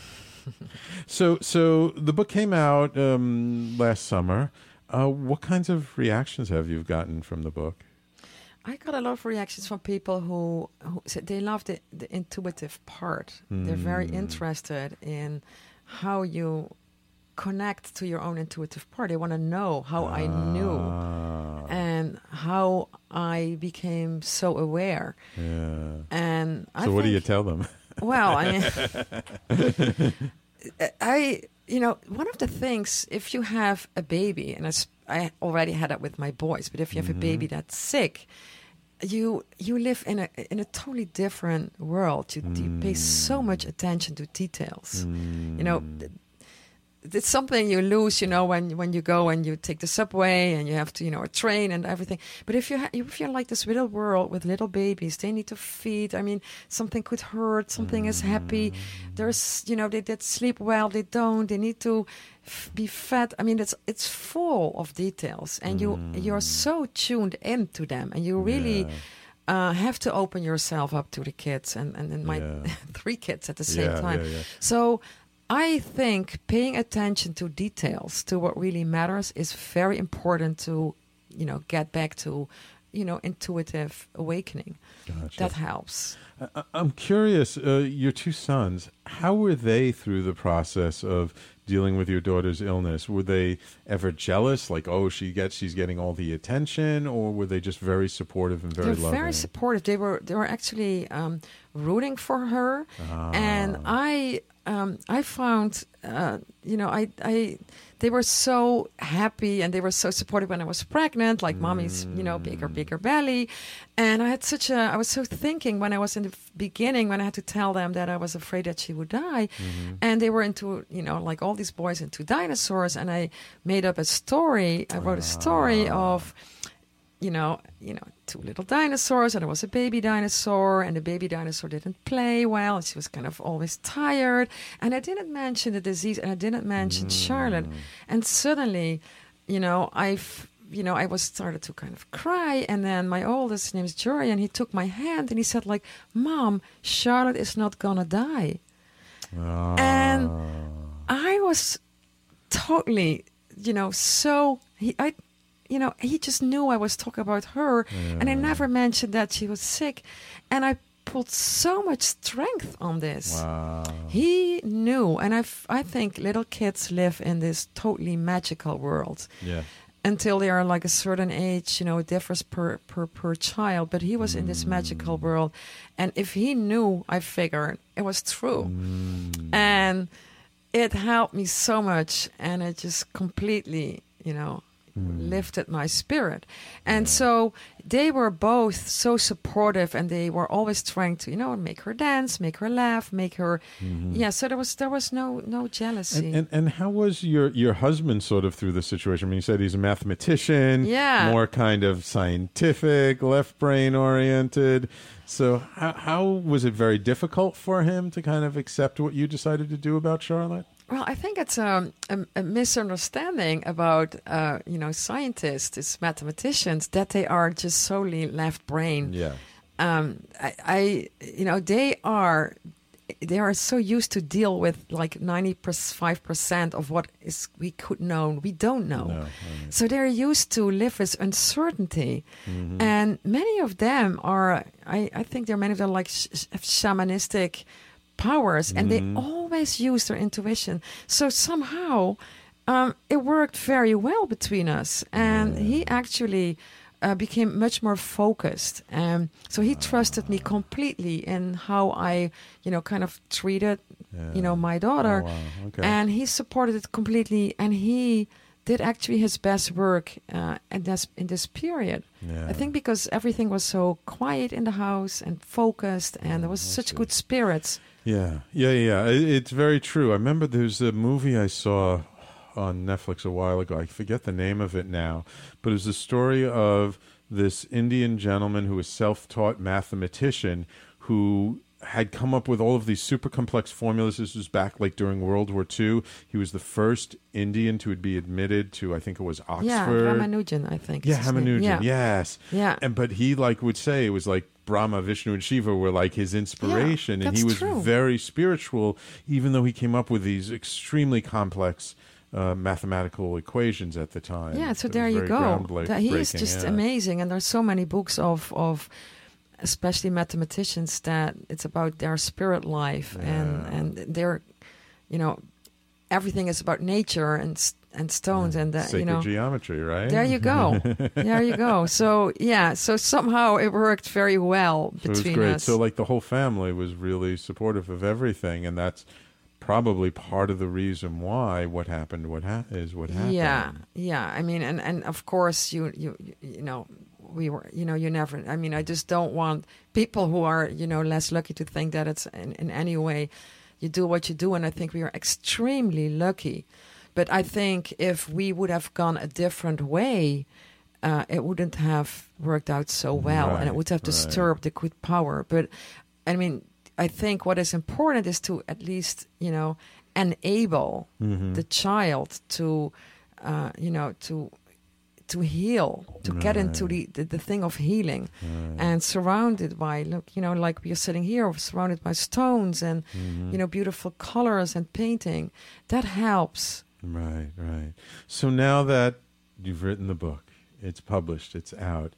so, so the book came out um, last summer. Uh, what kinds of reactions have you gotten from the book? I got a lot of reactions from people who, who said they love the, the intuitive part. Mm. They're very interested in how you connect to your own intuitive part. They want to know how ah. I knew and how I became so aware. Yeah. And so I what think, do you tell them? Well, I mean, I, you know, one of the things, if you have a baby, and I, I already had that with my boys, but if you have mm-hmm. a baby that's sick, you you live in a in a totally different world. You, mm. you pay so much attention to details. Mm. You know, th- it's something you lose. You know, when when you go and you take the subway and you have to, you know, a train and everything. But if you ha- if you're like this little world with little babies, they need to feed. I mean, something could hurt. Something mm. is happy. There's, you know, they did sleep well. They don't. They need to f- be fed. I mean, it's it's full of details, and you mm. you're so tuned into them, and you really. Yeah. Uh, have to open yourself up to the kids, and, and, and my yeah. three kids at the same yeah, time. Yeah, yeah. So I think paying attention to details, to what really matters, is very important to, you know, get back to, you know, intuitive awakening. Gotcha. That helps. I, I'm curious, uh, your two sons, how were they through the process of dealing with your daughter's illness? Were they ever jealous, like, oh, she gets, she's getting all the attention, or were they just very supportive and very They're loving? Very supportive. They were they were actually um, rooting for her, ah. and I um, I found uh, you know I I they were so happy and they were so supportive when I was pregnant, like mm. mommy's, you know, bigger bigger belly, and I had such a I was so thinking when I was in the beginning when I had to tell them that I was afraid that she would die, mm-hmm. and they were into, you know, like all these boys into dinosaurs, and I made up a story. I wrote a story of you know, you know, two little dinosaurs, and there was a baby dinosaur, and the baby dinosaur didn't play well, and she was kind of always tired. And I didn't mention the disease, and I didn't mention mm. Charlotte. And suddenly, you know, I've, you know, I was started to kind of cry, and then my oldest, his name is Jory, and he took my hand and he said, like, "Mom, Charlotte is not gonna die." Oh. And I was totally, you know, so he, I. You know, he just knew I was talking about her, yeah. and I never mentioned that she was sick. And I put so much strength on this. Wow. He knew, and I, I think little kids live in this totally magical world. Yeah. Until they are like a certain age, you know, it differs per, per, per child. But he was mm. in this magical world. And if he knew, I figured, it was true. Mm. And it helped me so much. And it just completely, you know, lifted my spirit. And yeah. so they were both so supportive, and they were always trying to, you know, make her dance, make her laugh, make her mm-hmm. yeah, so there was there was no no jealousy. And, and and how was your your husband sort of through the situation? I mean, you said he's a mathematician, yeah, more kind of scientific, left brain oriented. So how how was it very difficult for him to kind of accept what you decided to do about Charlotte? Well, I think it's a, a, a misunderstanding about, uh, you know, scientists, it's mathematicians, that they are just solely left brain. Yeah. Um, I, I, you know, they are, they are so used to deal with like ninety-five percent of what is we could know, we don't know. No, I mean. So they're used to live with uncertainty. Mm-hmm. And many of them are, I, I think there are many of them like sh- shamanistic powers, and mm-hmm. they always use their intuition. So somehow um, it worked very well between us, and yeah. he actually uh, became much more focused. Um, so he trusted me completely in how I, you know, kind of treated, yeah. you know, my daughter, oh, wow. okay. and he supported it completely, and he did actually his best work uh, in this in this period. Yeah. I think because everything was so quiet in the house and focused, and yeah, there was I such see. good spirits. Yeah, yeah, yeah. It, it's very true. I remember there's a movie I saw on Netflix a while ago. I forget the name of it now, but it was a story of this Indian gentleman who was self-taught mathematician who had come up with all of these super complex formulas. This was back like during World War Two. He was the first Indian to be admitted to, I think it was Oxford. Yeah, Ramanujan, I think. Yeah, Ramanujan, yeah. yes. Yeah. And but he like would say it was like Brahma, Vishnu, and Shiva were like his inspiration, yeah, and he was true. very spiritual, even though he came up with these extremely complex uh, mathematical equations at the time. Yeah, so it there you go. That he is just yeah. amazing, and there's so many books of of especially mathematicians that it's about their spirit life, yeah. and and they're, you know, everything is about nature and and stones yeah. and that, sacred you know, geometry, right? There you go, there you go. So yeah, so somehow it worked very well between so it was great. us. So like the whole family was really supportive of everything, and that's probably part of the reason why what happened what ha- is what happened. Yeah, yeah. I mean, and and of course you you you know. We were, you know, you never, I mean, I just don't want people who are, you know, less lucky to think that it's in, in any way you do what you do. And I think we are extremely lucky. But I think if we would have gone a different way, uh, it wouldn't have worked out so well. Right, and it would have disturbed right. the good power. But I mean, I think what is important is to at least, you know, enable mm-hmm. the child to, uh, you know, to, to heal, to right. get into the, the, the thing of healing, right. and surrounded by, look, you know, like we're sitting here, surrounded by stones and, mm-hmm. you know, beautiful colors and painting. That helps. Right, right. So now that you've written the book, it's published, it's out,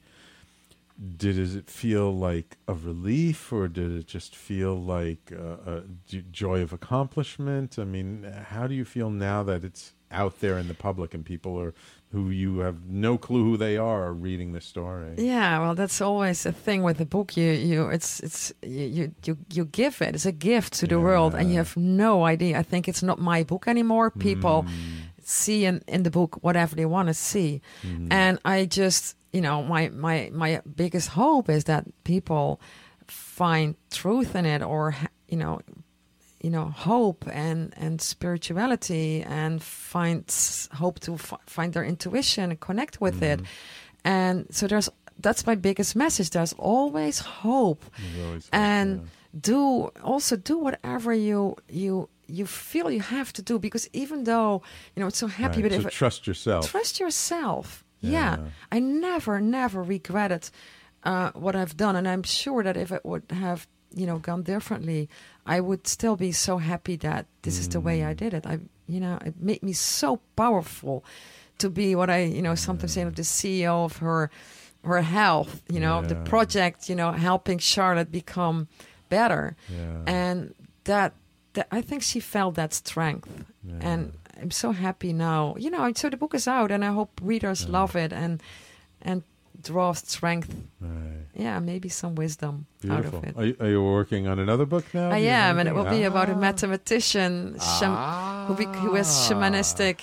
did it feel like a relief, or did it just feel like a, a joy of accomplishment? I mean, how do you feel now that it's out there in the public and people are who you have no clue who they are, are reading the story? Yeah, well, that's always a thing with the book. You, you, it's, it's, you, you, you give it. It's a gift to the yeah. world, and you have no idea. I think it's not my book anymore. People mm. see in, in the book whatever they want to see, mm. and I just, you know, my, my, my biggest hope is that people find truth in it, or you know. you know, hope and, and spirituality, and find hope to f- find their intuition and connect with mm. it. And so there's that's my biggest message. There's always hope. There's always hope, and yeah. do also do whatever you you you feel you have to do, because even though, you know, it's so happy, Right, but so if trust yourself. Trust yourself. Yeah. Yeah. I never, never regretted uh, what I've done. And I'm sure that if it would have, you know, gone differently, I would still be so happy that this mm. is the way I did it. I, you know, it made me so powerful to be what I, you know, sometimes say, the C E O of her, her health, you know, yeah. the project, you know, helping Charlotte become better. Yeah. And that, that, I think she felt that strength. Yeah. And I'm so happy now. You know, so the book is out, and I hope readers yeah. love it and and draw strength. Right. Yeah, maybe some wisdom Beautiful. out of it. Are you, are you working on another book now? I am, and it will ah. be about a mathematician sham- ah. who, be- who is shamanistic.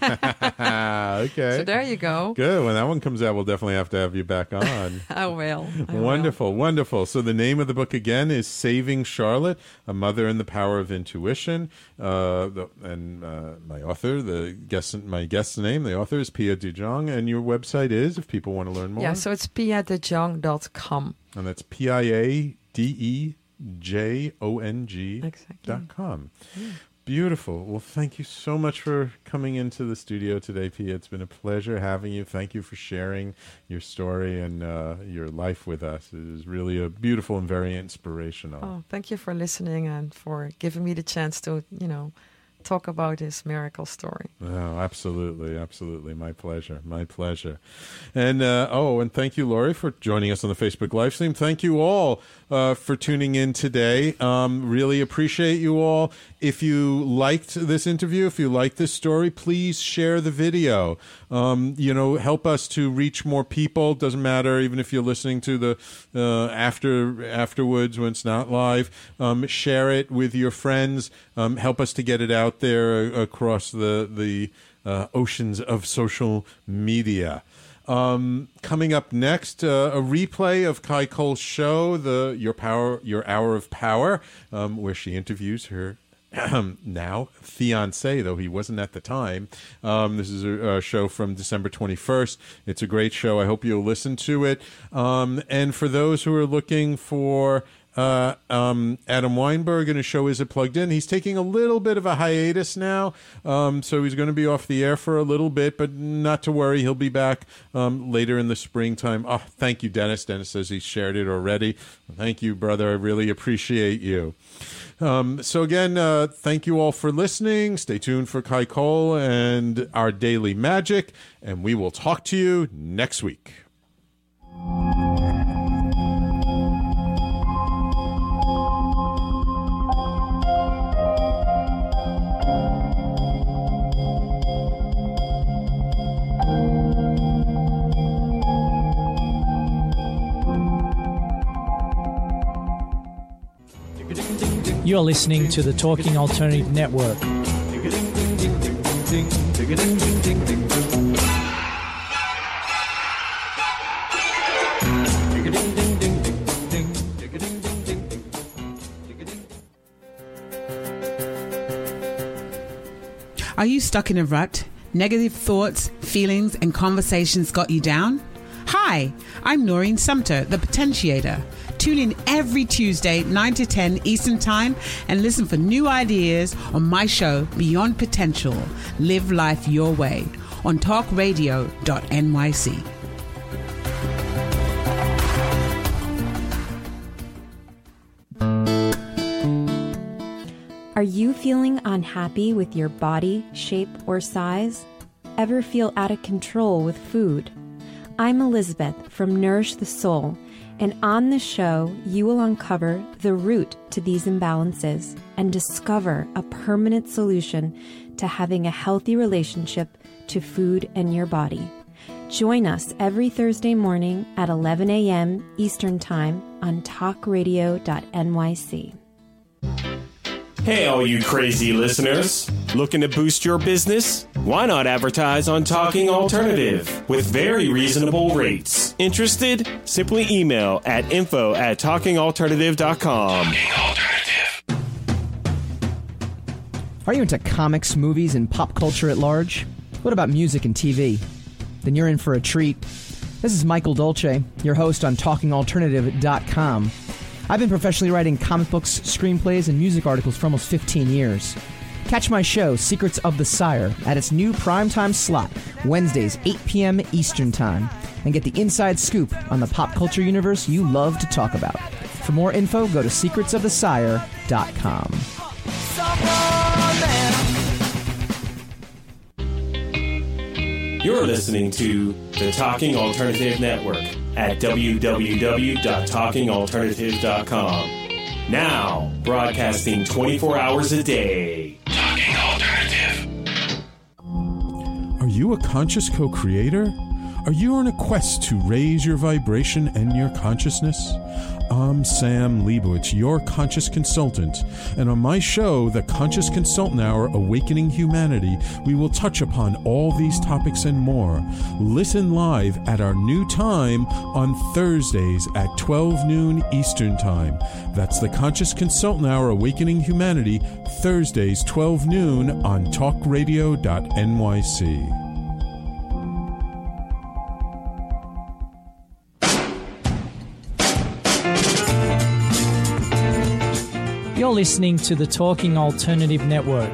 Okay. So there you go. Good. When that one comes out, we'll definitely have to have you back on. I will. I wonderful, will. wonderful. So the name of the book again is Saving Charlotte, A Mother and the Power of Intuition. Uh, the, and uh, my author, the guest, my guest's name, the author is Pia de Jong, and your website is, if people want to learn more. Yeah, so it's pia de jong dot com. And that's P I A D E J O N G exactly. dot com. Yeah. Beautiful. Well, thank you so much for coming into the studio today, Pia. It's been a pleasure having you. Thank you for sharing your story and uh, your life with us. It is really a beautiful and very inspirational. Oh, thank you for listening and for giving me the chance to, you know, talk about this miracle story. Oh, absolutely, absolutely. My pleasure, my pleasure. And, uh, oh, and thank you, Lori, for joining us on the Facebook live stream. Thank you all uh, for tuning in today. Um, really appreciate you all. If you liked this interview, if you liked this story, please share the video. Um, you know, help us to reach more people. Doesn't matter, even if you're listening to the uh, after afterwards when it's not live. Um, share it with your friends. Um, help us to get it out there across the the uh, oceans of social media. Um, coming up next, uh, a replay of Kai Cole's show, the Your Power, Your Hour of Power, um, where she interviews her now fiance, though he wasn't at the time. Um, this is a, a show from December twenty-first. It's a great show. I hope you'll listen to it. Um, and for those who are looking for Uh, um, Adam Weinberg, and his show Is It Plugged In? He's taking a little bit of a hiatus now, um, so he's going to be off the air for a little bit, but not to worry. He'll be back um, later in the springtime. Oh, thank you, Dennis. Dennis says he shared it already. Thank you, brother. I really appreciate you. Um, so again, uh, thank you all for listening. Stay tuned for Kai Cole and our Daily Magic, and we will talk to you next week. You're listening to the Talking Alternative Network. Are you stuck in a rut? Negative thoughts, feelings, and conversations got you down? Hi, I'm Noreen Sumter, the Potentiator. Tune in every Tuesday, nine to ten Eastern Time, and listen for new ideas on my show, Beyond Potential. Live life your way on talk radio dot N Y C. Are you feeling unhappy with your body, shape, or size? Ever feel out of control with food? I'm Elizabeth from Nourish the Soul, and on this show, you will uncover the root to these imbalances and discover a permanent solution to having a healthy relationship to food and your body. Join us every Thursday morning at eleven a.m. Eastern Time on talk radio dot N Y C. Hey, all you crazy listeners. Looking to boost your business? Why not advertise on Talking Alternative with very reasonable rates? Interested? Simply email at info at talking alternative dot com. Talking Alternative. Are you into comics, movies, and pop culture at large? What about music and T V? Then you're in for a treat. This is Michael Dolce, your host on talking alternative dot com. I've been professionally writing comic books, screenplays, and music articles for almost fifteen years. Catch my show, Secrets of the Sire, at its new primetime slot, Wednesdays, eight p.m. Eastern Time, and get the inside scoop on the pop culture universe you love to talk about. For more info, go to secrets of the sire dot com. You're listening to the Talking Alternative Network at w w w dot talking alternative dot com. Now, broadcasting twenty-four hours a day. Talking Alternative. Are you a conscious co-creator? Are you on a quest to raise your vibration and your consciousness? I'm Sam Leibowitz, your conscious consultant, and on my show, The Conscious Consultant Hour, Awakening Humanity, we will touch upon all these topics and more. Listen live at our new time on Thursdays at twelve noon Eastern Time. That's The Conscious Consultant Hour, Awakening Humanity, Thursdays, twelve noon on talk radio dot n y c. You're listening to the Talking Alternative Network.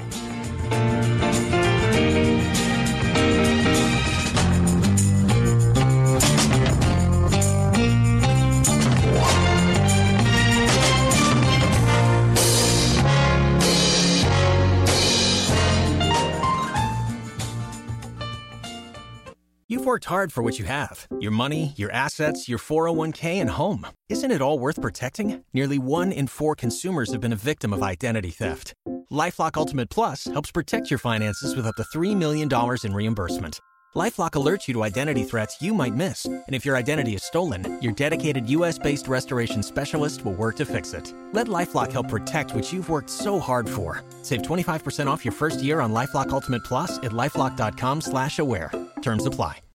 You've worked hard for what you have. Your money, your assets, your four oh one k, and home. Isn't it all worth protecting? Nearly one in four consumers have been a victim of identity theft. LifeLock Ultimate Plus helps protect your finances with up to three million dollars in reimbursement. LifeLock alerts you to identity threats you might miss. And if your identity is stolen, your dedicated U S based restoration specialist will work to fix it. Let LifeLock help protect what you've worked so hard for. Save twenty-five percent off your first year on LifeLock Ultimate Plus at LifeLock dot com slash aware. Terms apply.